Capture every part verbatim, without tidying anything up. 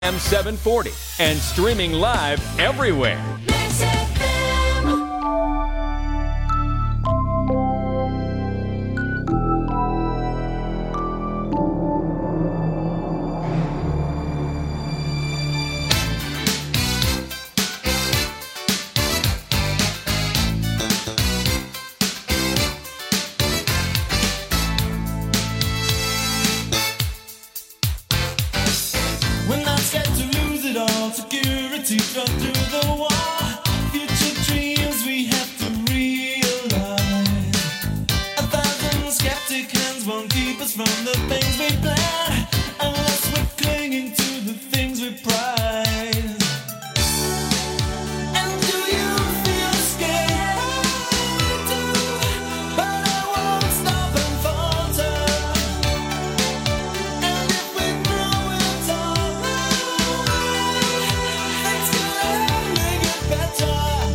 A M seven forty and streaming live everywhere. Mix F M. We're not scared to lose it all. Security cut through the wall. Future dreams we have to realize. A thousand skeptic hands won't keep us from the things we plan, unless we're clinging to the things we prize. And do you feel scared too? But I won't stop and falter. And if we throw it all away, things can only get better.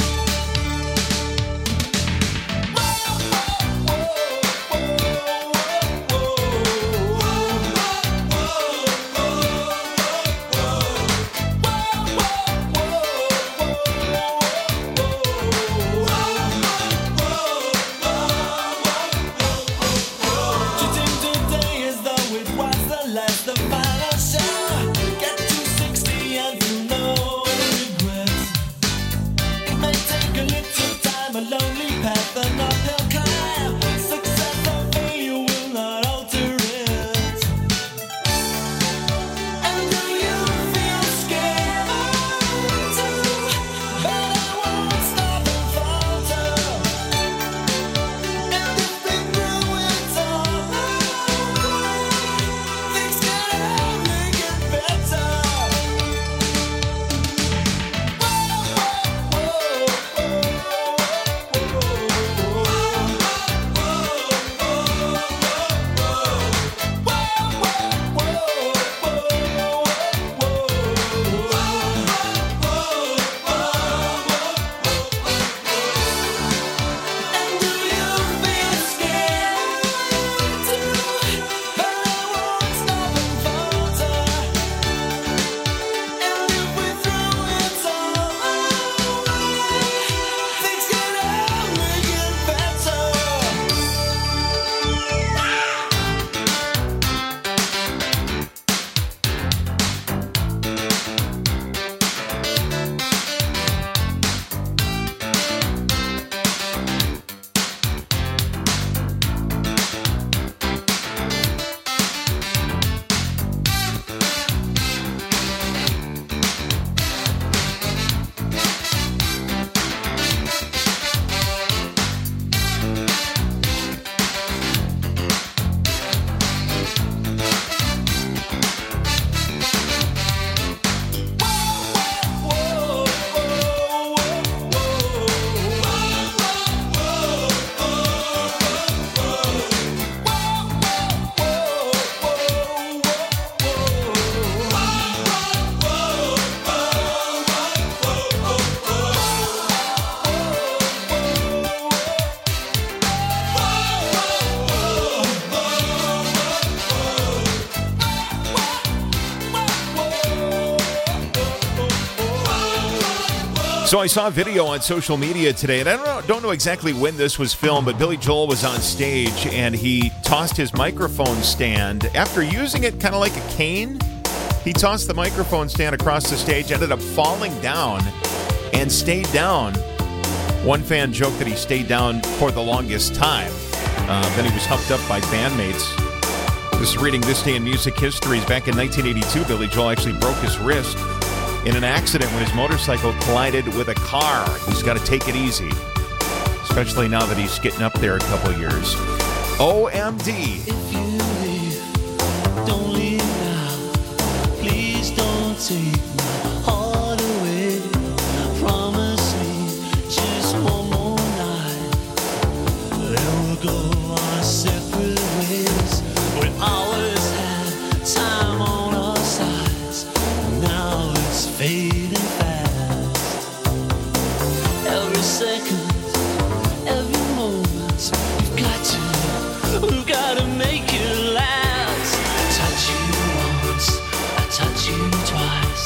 Whoa, whoa, whoa, whoa, Treating today as though it was the last, the final show. Get to sixty and feel no regrets. It may take a little time, a lonely path, an uphill climb. Success or failure will not alter it. And do you feel scared too? But I won't stop and falter. And if we throw it all away, things can only get better. And do you feel scared too? But I won't stop and falter. And if we throw it all away, things can only get better. So I saw a video on social media today, and I don't know, don't know exactly when this was filmed, but Billy Joel was on stage, and he tossed his microphone stand. After using it kind of like a cane, he tossed the microphone stand across the stage, ended up falling down, and stayed down. One fan joked that he stayed down for the longest time. Uh, then he was helped up by bandmates. Just reading This Day in Music Histories, back in nineteen eighty-two, Billy Joel actually broke his wrist in an accident when his motorcycle collided with a car. He's got to take it easy, especially now that he's getting up there a couple years. O M D. If you leave, don't leave now. Please don't take my heart away. Promise me just one more night. Then we'll go our separate ways. We always had time on our sides. Now it's fading fast. Every second, every moment, we've got to, we've got to make it last. I touch you once, I touch you twice.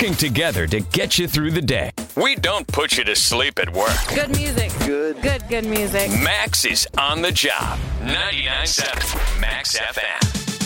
working together to get you through the day. We don't put you to sleep at work. Good music. Good. Good, good music. Max is on the job. ninety-nine point seven Max F M.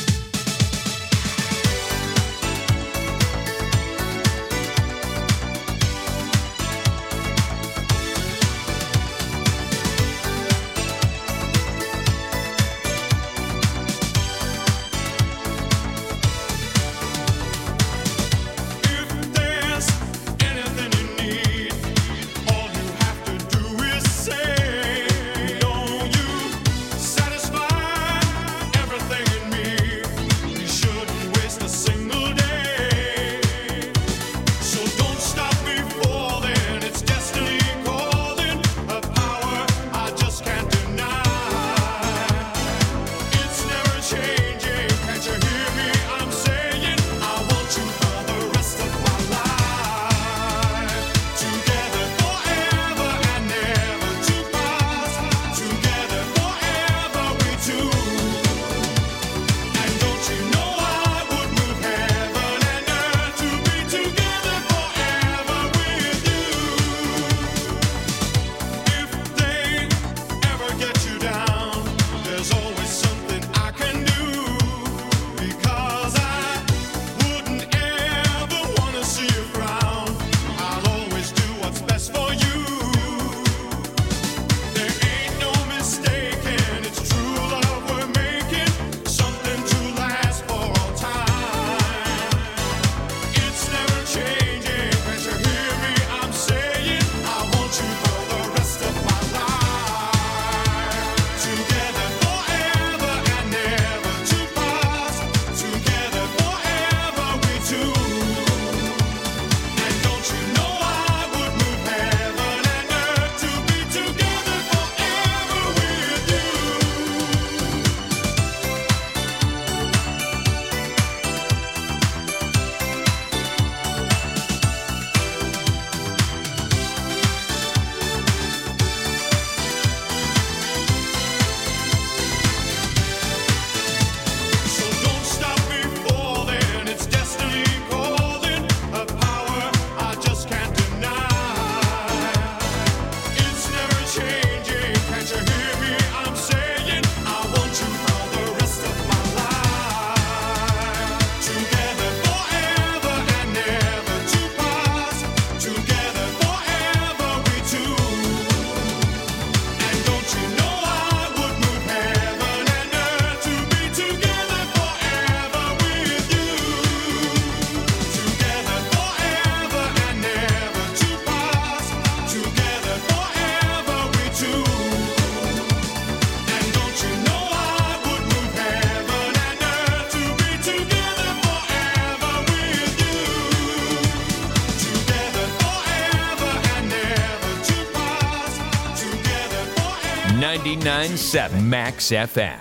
ninety-nine point seven Max F M.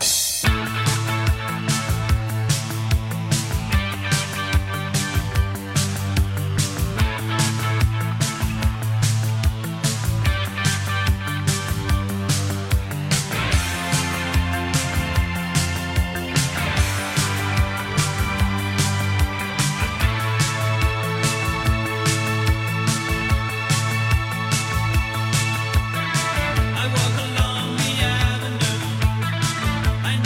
I walk along the avenue. I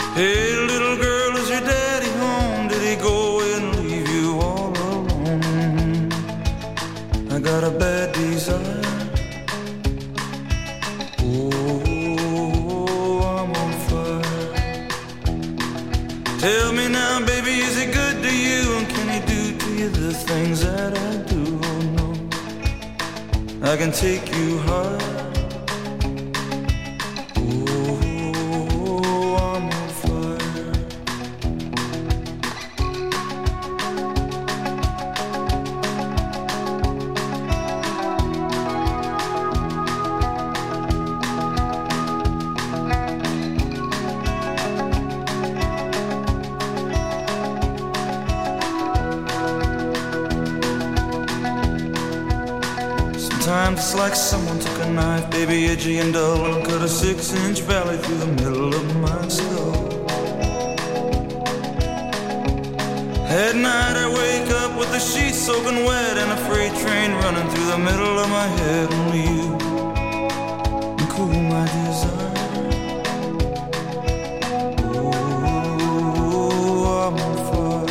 Hey, little girl, is your daddy home? Did he go away and leave you all alone? I got a bad desire. Oh, I'm on fire. Tell me now, baby, is he good to you? And can he do to you the things that I do? Oh, no, I can take you high. Sometimes it's like someone took a knife, baby, edgy and dull, and cut a six-inch valley through the middle of my skull. At night I wake up with the sheets soaking wet and a freight train running through the middle of my head. Only you can cool my desire. Oh, I'm on fire.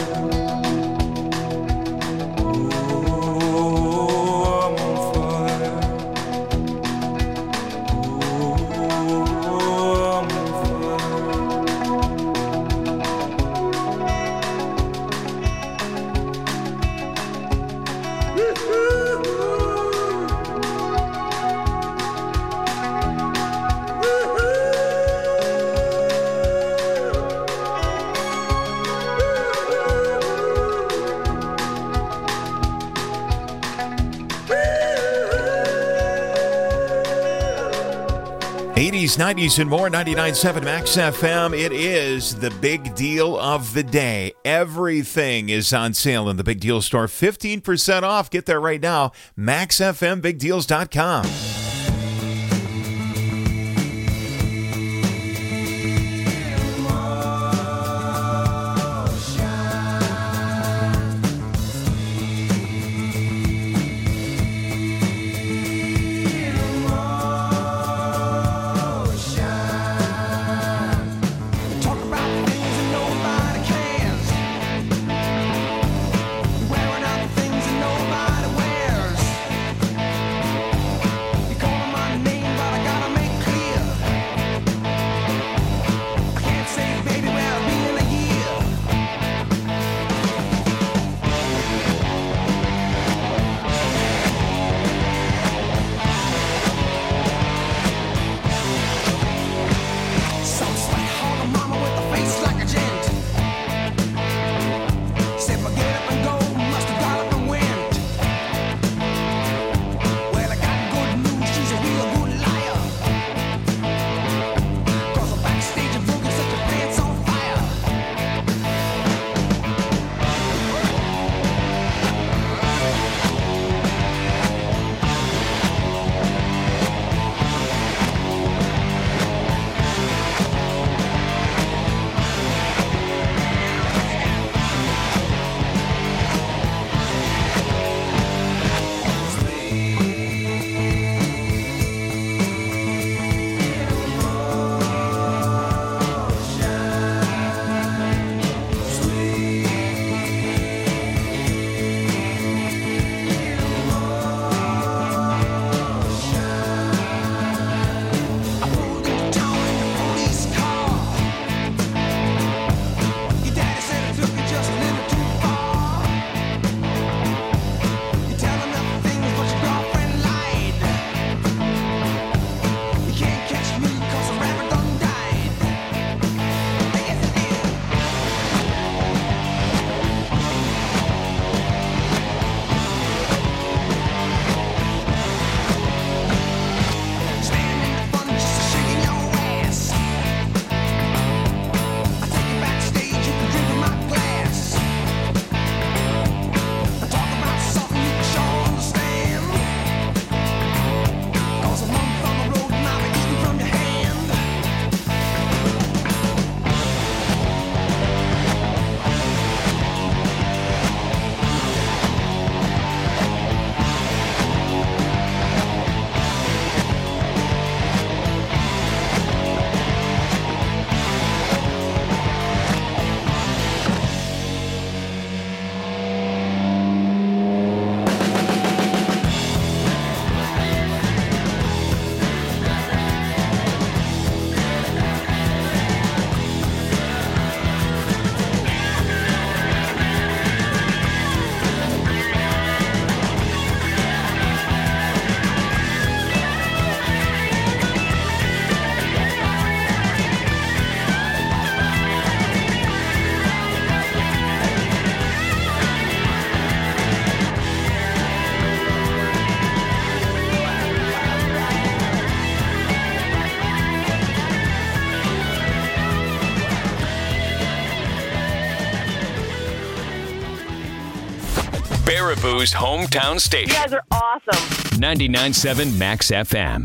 eighties, nineties, and more, ninety-nine point seven Max F M. It is the big deal of the day. Everything is on sale in the Big Deal store. fifteen percent off. Get there right now. max f m big deals dot com. Wearing out the things that nobody wears. Baraboo's hometown You station. guys are awesome. ninety-nine point seven Max F M.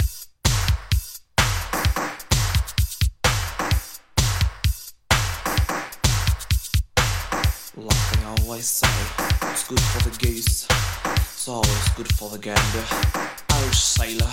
Like they always say, it's good for the geese, it's always good for the gander. Oh, sailor.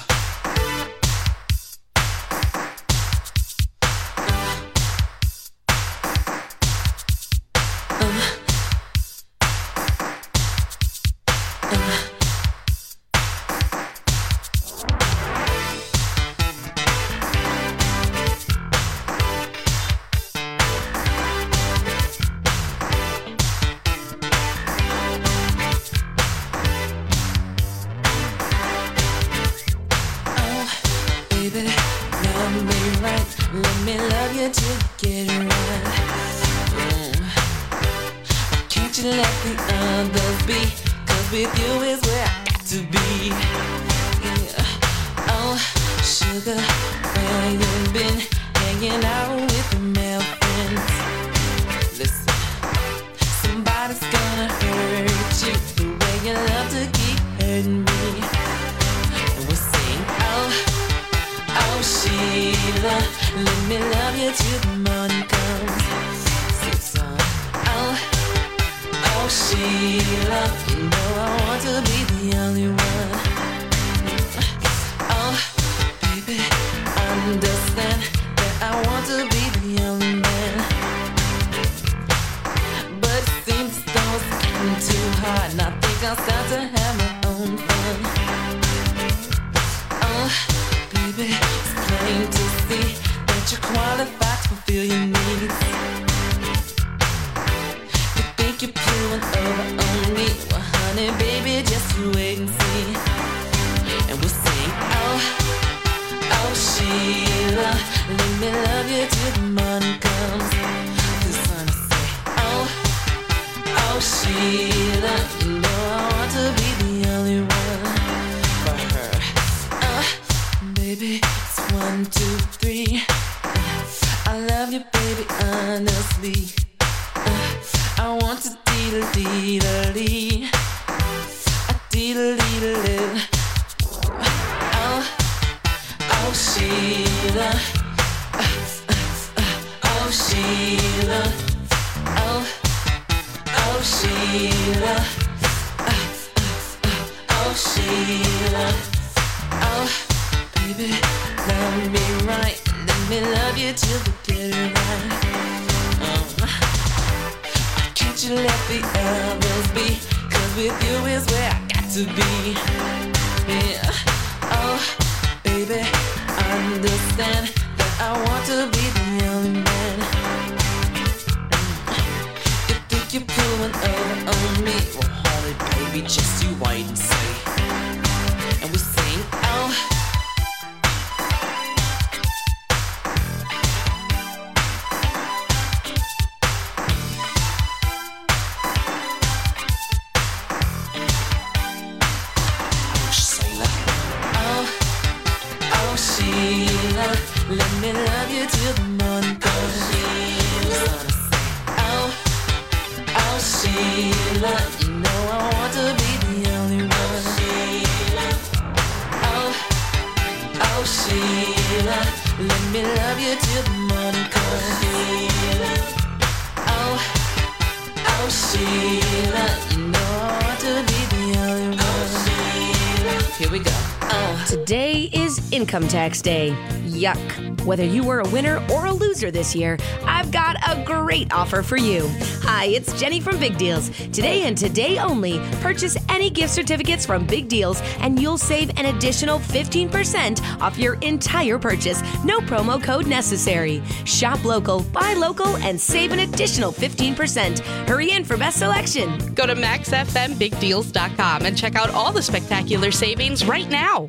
Today is Income Tax Day. Yuck. Whether you were a winner or a loser this year, I've got a great offer for you. Hi, it's Jenny from Big Deals. Today and today only, purchase any gift certificates from Big Deals and you'll save an additional fifteen percent off your entire purchase. No promo code necessary. Shop local, buy local, and save an additional fifteen percent. Hurry in for best selection. Go to max f m big deals dot com and check out all the spectacular savings right now.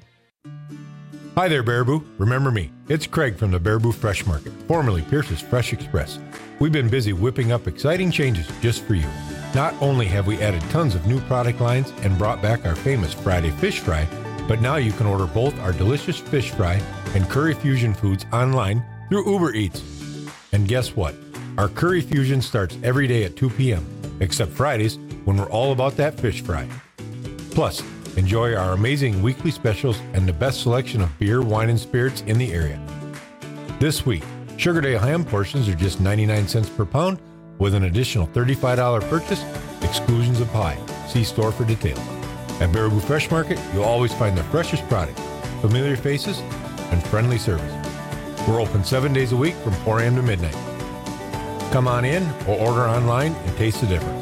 Hi there, Baraboo. Remember me. It's Craig from the Baraboo Fresh Market, formerly Pierce's Fresh Express. We've been busy whipping up exciting changes just for you. Not only have we added tons of new product lines and brought back our famous Friday Fish Fry, but now you can order both our delicious fish fry and Curry Fusion foods online through Uber Eats. And guess what? Our Curry Fusion starts every day at two p.m., except Fridays when we're all about that fish fry. Plus, enjoy our amazing weekly specials and the best selection of beer, wine, and spirits in the area. This week, Sugardale ham portions are just ninety-nine cents per pound with an additional thirty-five dollars purchase, exclusions apply. See store for details. At Baraboo Fresh Market, you'll always find the freshest product, familiar faces, and friendly service. We're open seven days a week from four a.m. to midnight. Come on in or order online and taste the difference.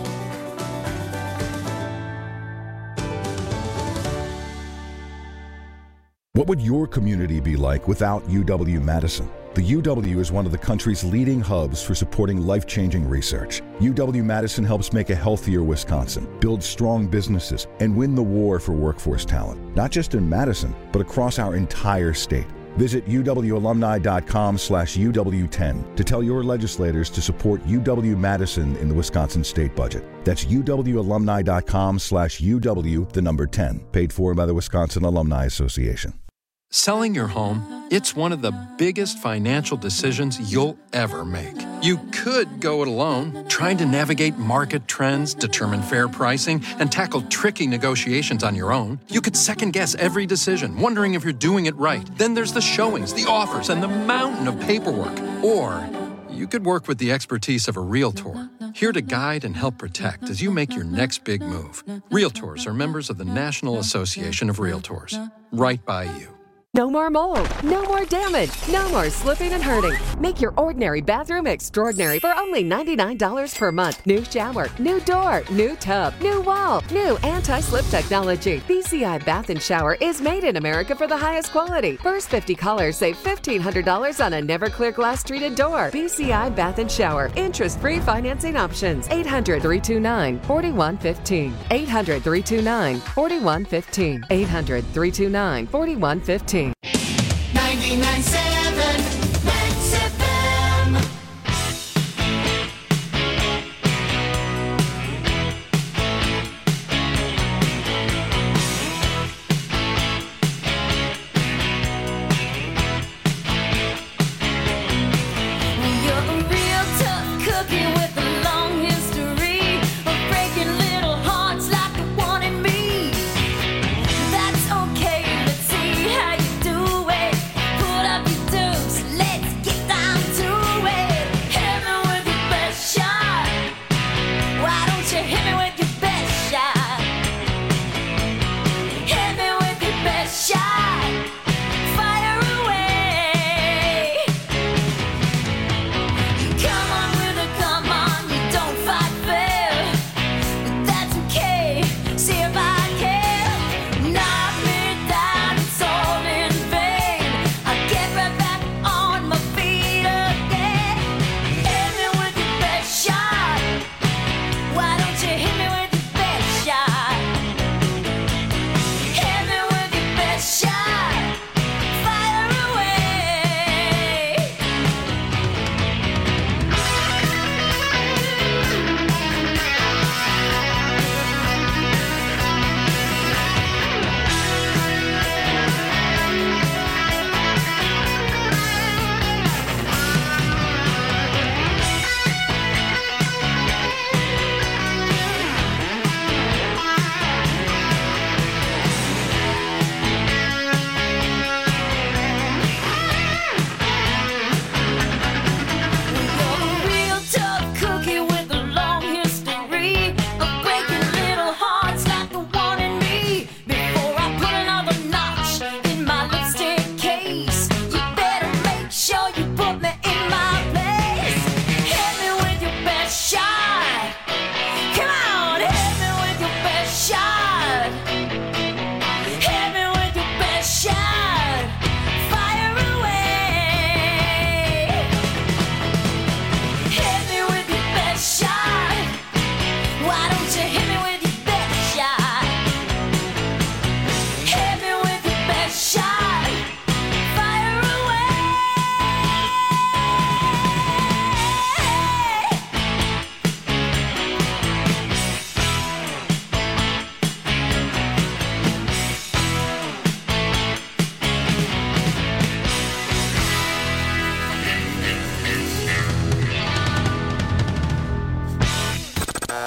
What would your community be like without U W-Madison? The U W is one of the country's leading hubs for supporting life-changing research. U W-Madison helps make a healthier Wisconsin, build strong businesses, and win the war for workforce talent, not just in Madison, but across our entire state. Visit uwalumni.com slash UW10 to tell your legislators to support U W-Madison in the Wisconsin state budget. That's uwalumni.com slash UW, the number ten, paid for by the Wisconsin Alumni Association. Selling your home, it's one of the biggest financial decisions you'll ever make. You could go it alone, trying to navigate market trends, determine fair pricing, and tackle tricky negotiations on your own. You could second-guess every decision, wondering if you're doing it right. Then there's the showings, the offers, and the mountain of paperwork. Or you could work with the expertise of a Realtor, here to guide and help protect as you make your next big move. Realtors are members of the National Association of Realtors. Right by you. No more mold, no more damage, no more slipping and hurting. Make your ordinary bathroom extraordinary for only ninety-nine dollars per month. New shower, new door, new tub, new wall, new anti-slip technology. B C I Bath and Shower is made in America for the highest quality. First fifty callers save fifteen hundred dollars on a Never-Clear glass treated door. B C I Bath and Shower. Interest-free financing options. eight hundred, three two nine, four one one five. eight hundred, three two nine, four one one five. eight hundred, three two nine, four one one five. ninety-nine point seven Max F M. You're a real tough cookie with a long history of breaking little hearts like the one in me. That's okay, let's see how you do it. Put up your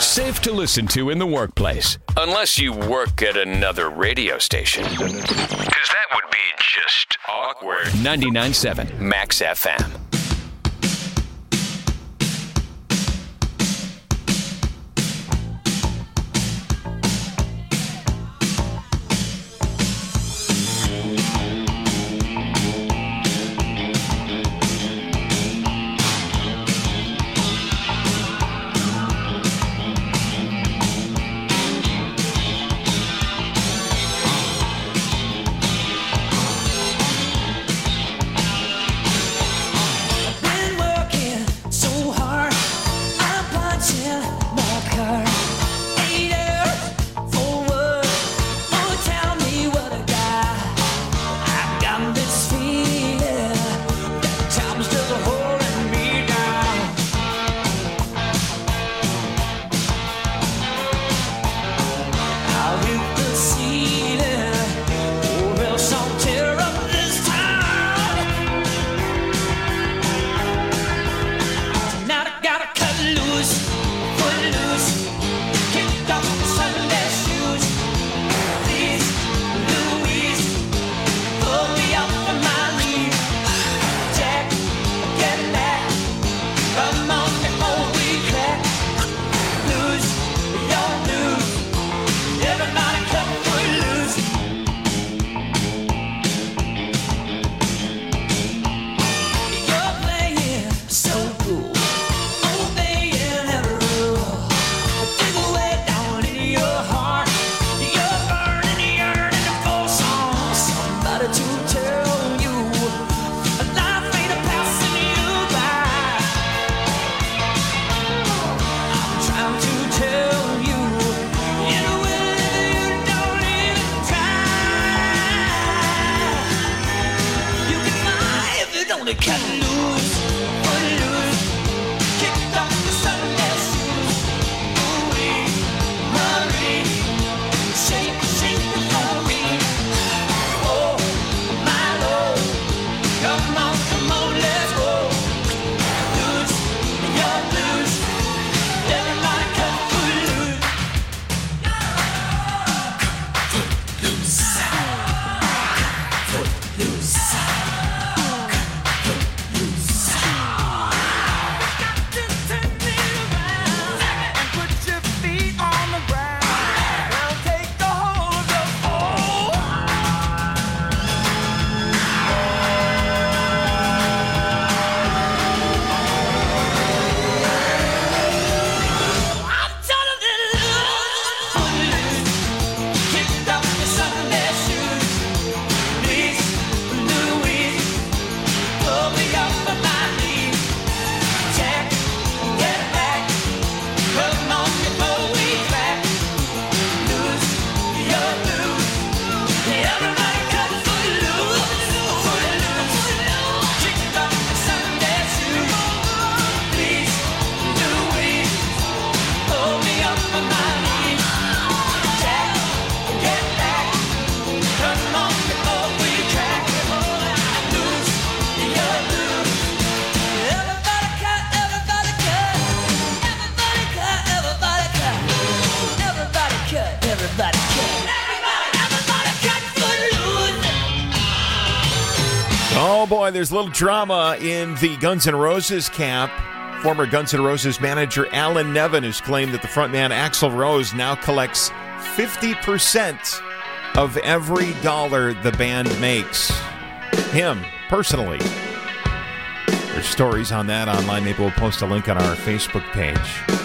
Safe to listen to in the workplace. Unless you work at another radio station. Because that would be just awkward. ninety-nine point seven Max F M. Oh boy, there's a little drama in the Guns N' Roses camp. Former Guns N' Roses manager Alan Nevin has claimed that the frontman Axl Rose now collects fifty percent of every dollar the band makes. Him, personally. There's stories on that online. Maybe we'll post a link on our Facebook page.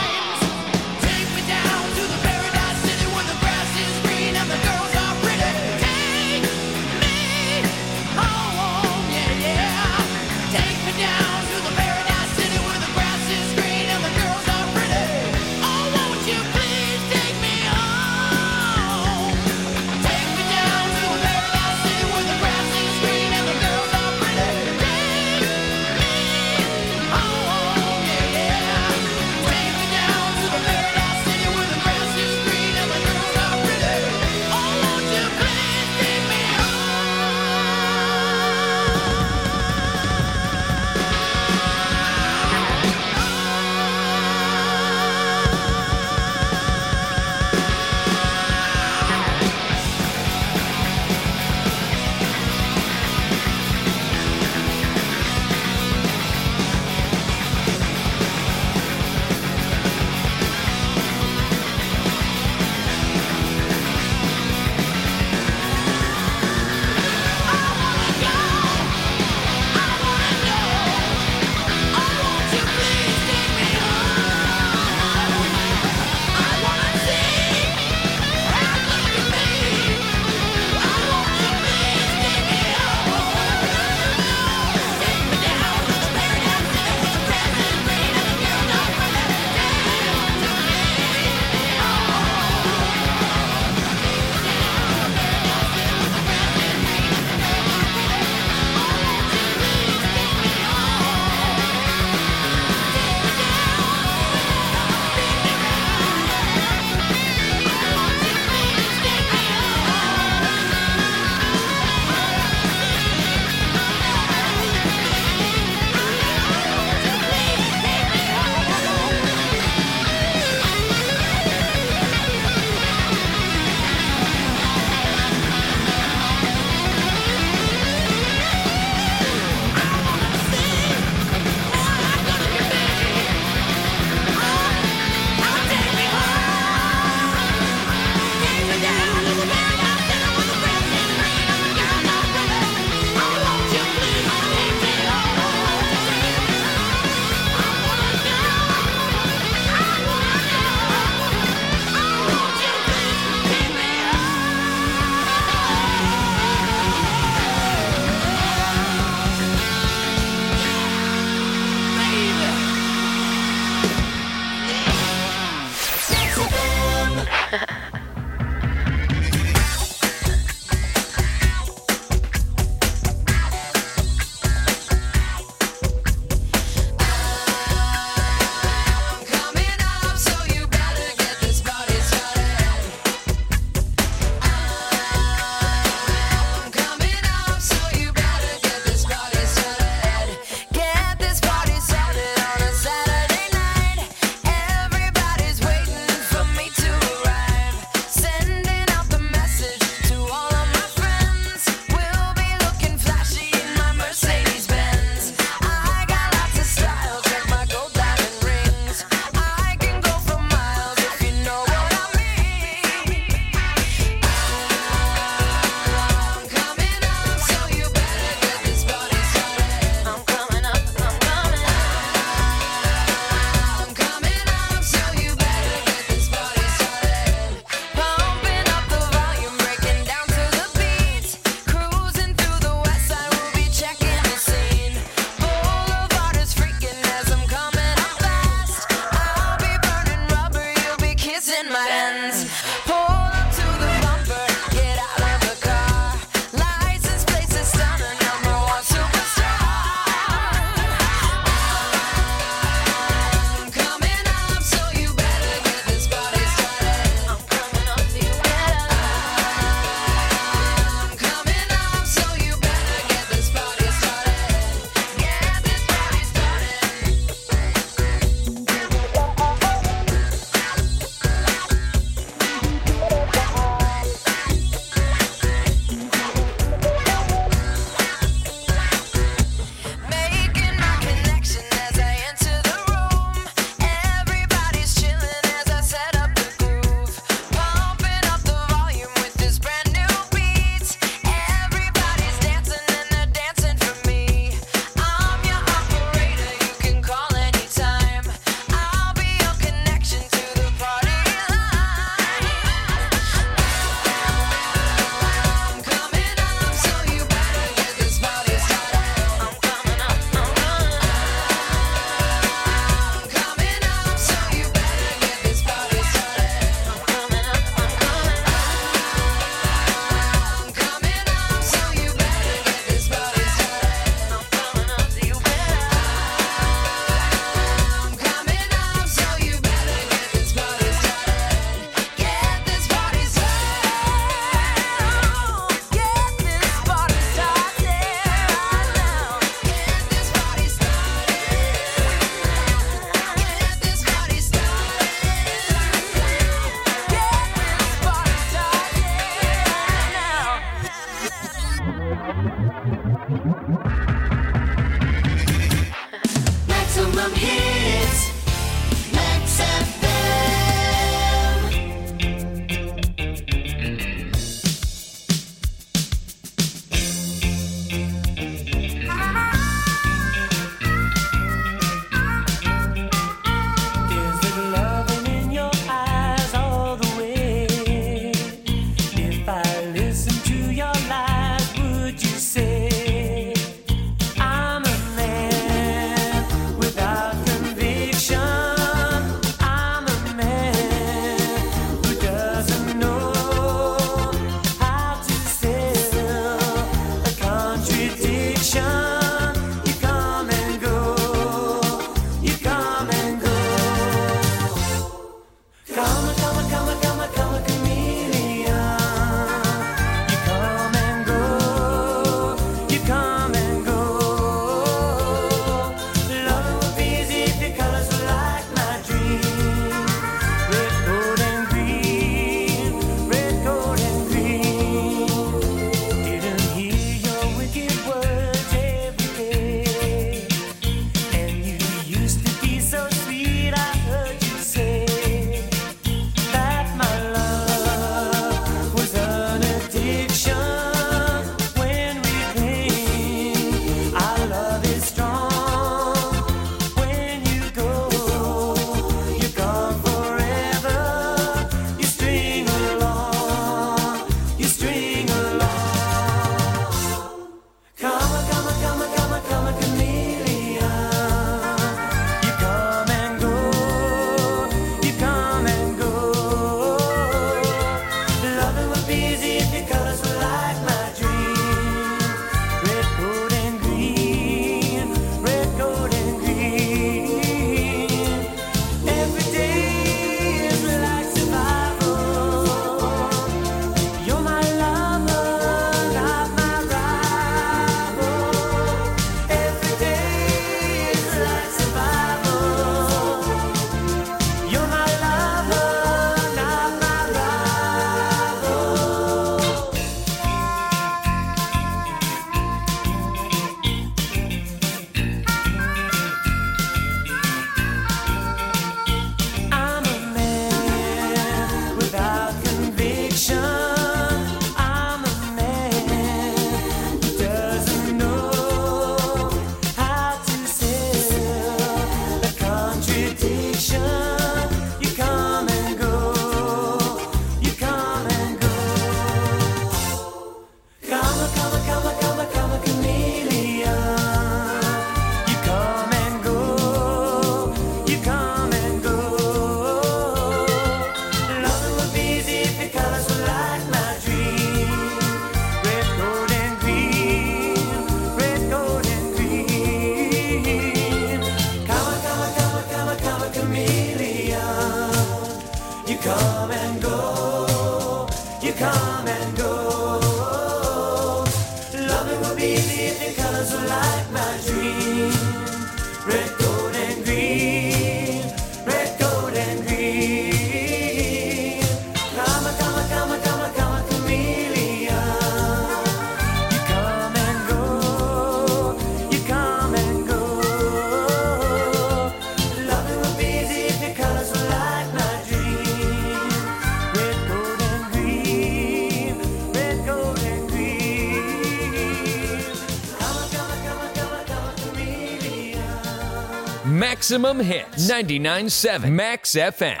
Maximum Hits. ninety-nine point seven Max F M.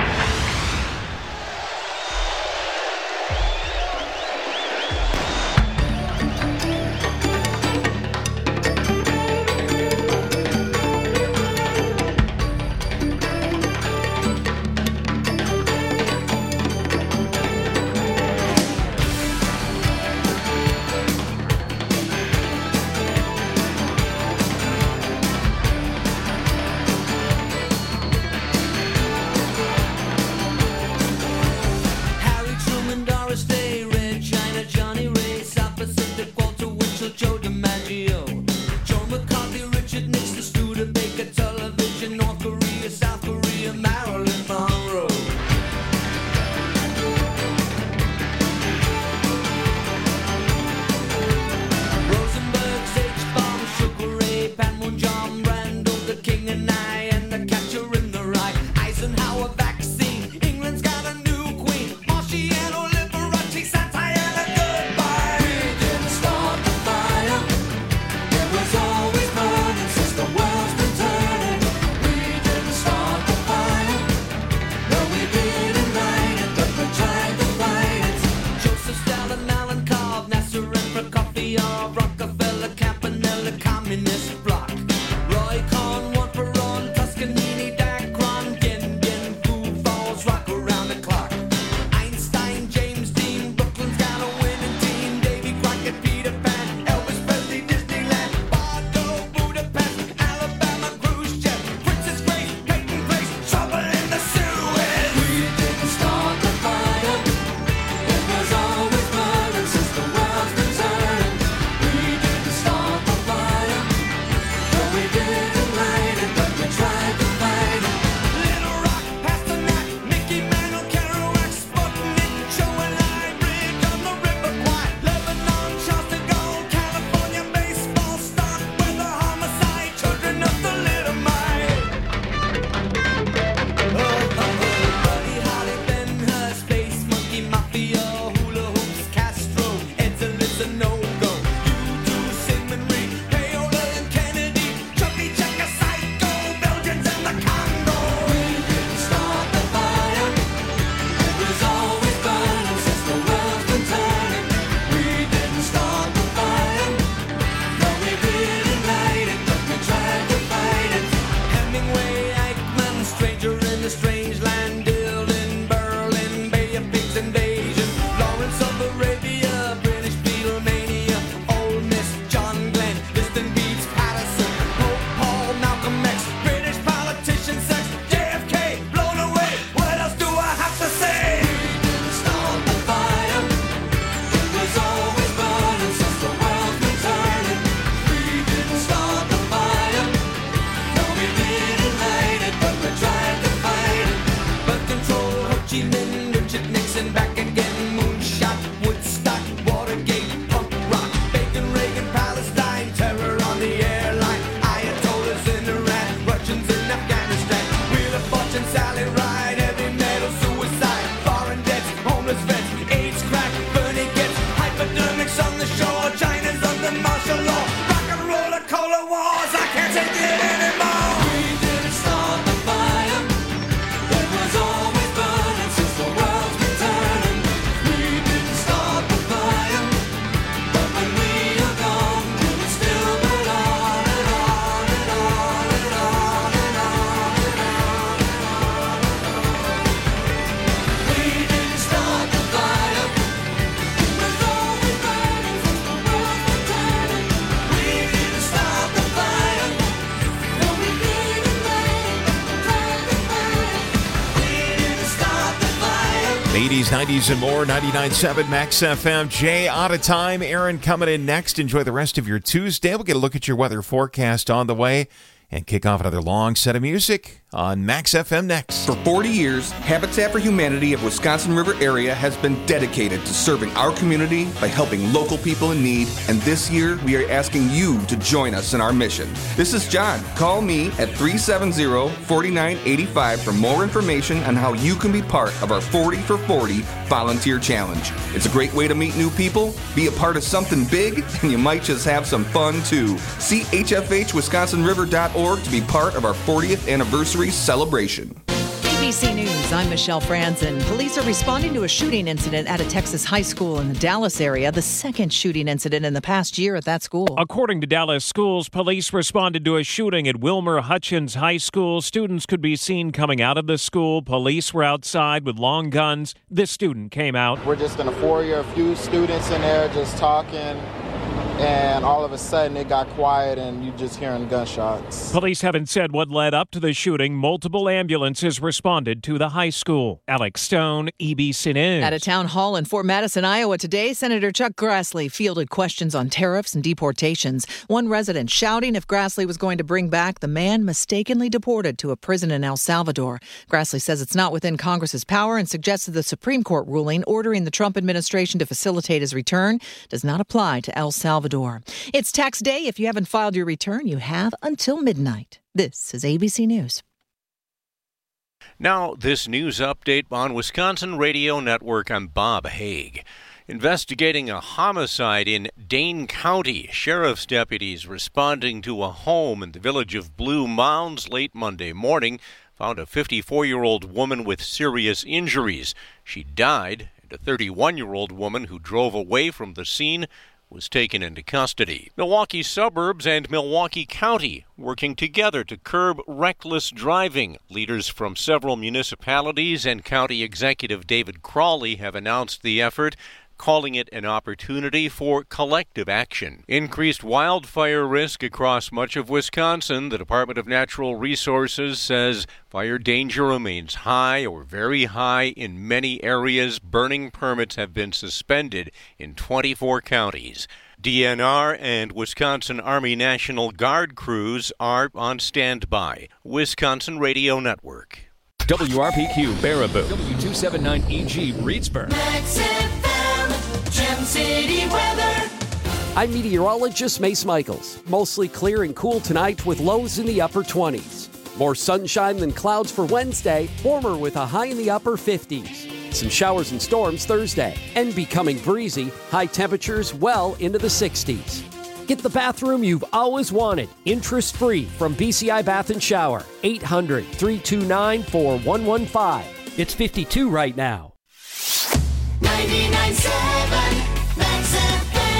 Harry Truman, Doris Day, Red China, Johnny Ray, South Pacific, Walter Winchell, Joe DiMaggio, Joe McCarthy, Richard Nixon, Studebaker, television, North Korea, South Korea, Marilyn Monroe. Rosenberg, H-Bomb, Sugar Ray, Panmunjom, Randall, the King and I, and the Catcher in the Rye, Eisenhower vaccine, England's got a new queen, Marciano, Liberace, Santana, goodbye. We didn't start the fire, it was always burning since the world's been turning. We didn't start the fire, no we didn't light it, but we tried to fight it. Joseph Stalin, Alan Cobb, Nasser and Prokofiev, Rockefeller, Campanella, Communist Bloc, Roy Cohn, Juan Perón, Toscanini, Dacron, Gin Gin, Food Falls, rock around the clock. Einstein, James Dean, Brooklyn's got a winning team, Davy Crockett, Peter Pan, Elvis Presley, Disneyland, Bardo, Budapest, Alabama, Khrushchev, Princess Grace, Peyton Place, trouble in the Suez. We didn't start the fire, it was always burning since the world's been turning. We didn't start the fire, no we didn't light it, but we tried to fight it. Little Rock, Pasternak, Mickey Mantle, Kerouac, Sputnik, Joe and I, Bridge on the River Kwai, Lebanon, Charles de Gaulle, California, baseball, stock, weather, homicide, children of the Little Mile. Oh, oh, oh, Buddy Holly, Ben Hur, Space Monkey, Mafia, Hula Hoops, Castro, Edsel a no-go. U two, Sigmund Reed, Paola and Kennedy, Chubby Checker, Psycho, Belgians and the Congo. We didn't start the fire, it was always burning since the world's been turning. We didn't start the fire, no we didn't light it, but we tried to fight it. Hemingway, Eichmann, Stranger in the Strange Land, Dylan, Berlin, Bay of Pigs invasion, Lawrence of Arabia, British Beatlemania, Ole Miss, John Glenn, Liston Beats, Patterson, Pope Paul, Malcolm X, British politician, sex, J F K, blown away. What else do I have to say? We didn't start the fire, it was always burning since the world's been turning. We didn't start the fire, no we didn't light it, but we tried to fight it. Birth control, Ho Chi Minh, Richard Nixon, back again, moonshot, Woodstock, Watergate, punk rock, Bacon, Reagan, Palestine, terror on the airline, Ayatollahs in Iran, Russians in Afghanistan, Wheel of Fortune, Sally Ride, heavy metal, suicide, foreign debts, homeless vets, AIDS, crack, Bernie gets, hypodermics on the shore, China's under martial law, rock and roller, cola wars, I can't take it anymore. We didn't start the fire, it was always burning since the world's been turning. We didn't start the fire, but when we are gone, it will still burn on and on and on and on and on and on and on. We didn't start the fire, it was always burning since the world's been turning. We didn't start the fire, no we didn't light it, but we tried to fight it. We didn't start the fire. eighties, nineties, and more. ninety-nine point seven Max F M. Jay, out of time. Aaron coming in next. Enjoy the rest of your Tuesday. We'll get a look at your weather forecast on the way and kick off another long set of music on Max F M next. For forty years, Habitat for Humanity of Wisconsin River area has been dedicated to serving our community by helping local people in need, and this year we are asking you to join us in our mission. This is John. Call me at three seven zero, four nine eight five for more information on how you can be part of our forty for forty volunteer challenge. It's a great way to meet new people, be a part of something big, and you might just have some fun too. See H F H Wisconsin River dot org to be part of our fortieth anniversary celebration. A B C News, I'm Michelle Franzen. Police are responding to a shooting incident at a Texas high school in the Dallas area, the second shooting incident in the past year at that school. According to Dallas schools, police responded to a shooting at Wilmer Hutchins High School. Students could be seen coming out of the school. Police were outside with long guns. This student came out. We're just in a foyer, a few students in there just talking. And all of a sudden it got quiet and you just hearing gunshots. Police haven't said what led up to the shooting. Multiple ambulances responded to the high school. Alex Stone, A B C News. At a town hall in Fort Madison, Iowa today, Senator Chuck Grassley fielded questions on tariffs and deportations. One resident shouting if Grassley was going to bring back the man mistakenly deported to a prison in El Salvador. Grassley says it's not within Congress's power and suggested the Supreme Court ruling ordering the Trump administration to facilitate his return does not apply to El Salvador. It's tax day. If you haven't filed your return, you have until midnight. This is A B C News. Now, this news update on Wisconsin Radio Network. I'm Bob Haig. Investigating a homicide in Dane County. Sheriff's deputies responding to a home in the village of Blue Mounds late Monday morning found a fifty-four-year-old woman with serious injuries. She died, and a thirty-one-year-old woman who drove away from the scene was taken into custody. Milwaukee suburbs and Milwaukee County working together to curb reckless driving. Leaders from several municipalities and County Executive David Crawley have announced the effort, calling it an opportunity for collective action. Increased wildfire risk across much of Wisconsin. The Department of Natural Resources says fire danger remains high or very high in many areas. Burning permits have been suspended in twenty-four counties. D N R and Wisconsin Army National Guard crews are on standby. Wisconsin Radio Network. W R P Q Baraboo. W two seventy-nine E G Reedsburg. Max F M, Gem City weather. I'm meteorologist Mace Michaels. Mostly clear and cool tonight with lows in the upper twenties. More sunshine than clouds for Wednesday, warmer with a high in the upper fifties. Some showers and storms Thursday, and becoming breezy, high temperatures well into the sixties. Get the bathroom you've always wanted, interest-free from B C I Bath and Shower. eight hundred, three two nine, four one one five. It's fifty-two right now. ninety-nine point seven Max F M.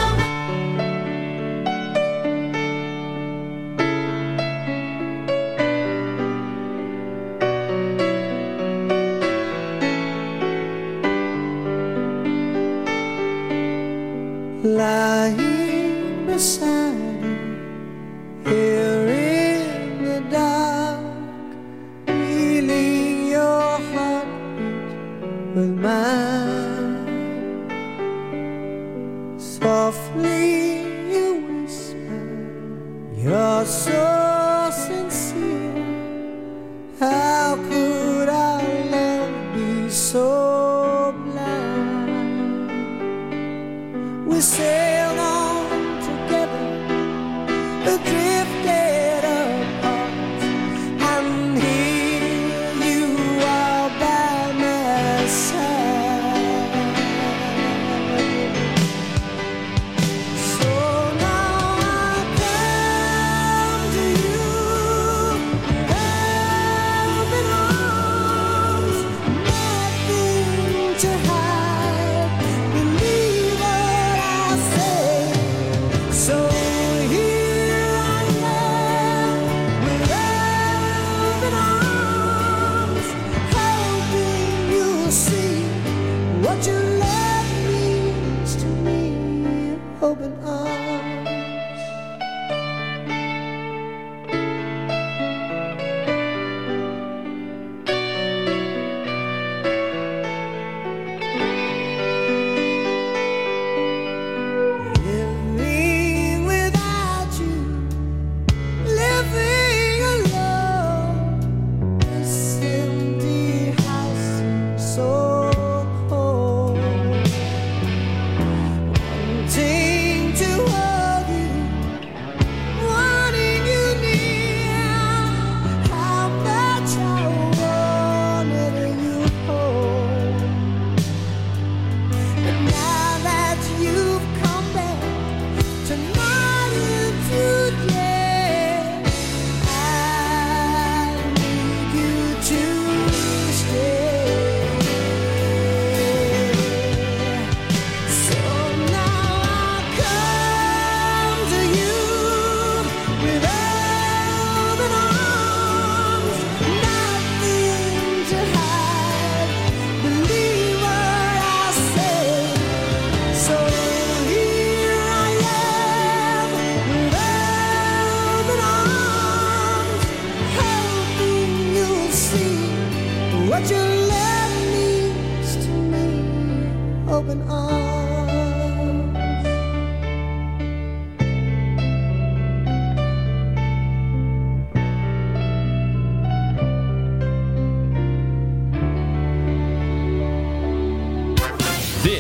Lying beside you, here in the dark, feeling your heartbeat with mine. Softly you whisper, you're so sincere. How could our love be so blind? We sailed on together, drifted apart, and here you are by my side. So now I come to you, open arms, nothing to hide. Believe what I say. So here I am, with open arms, hoping you'll see what your love means to me. Open arms. Living without you, living alone,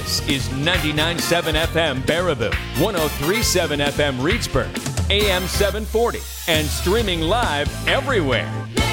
This is ninety-nine point seven F M Baraboo, one oh three point seven F M Reedsburg, A M seven forty, and streaming live everywhere.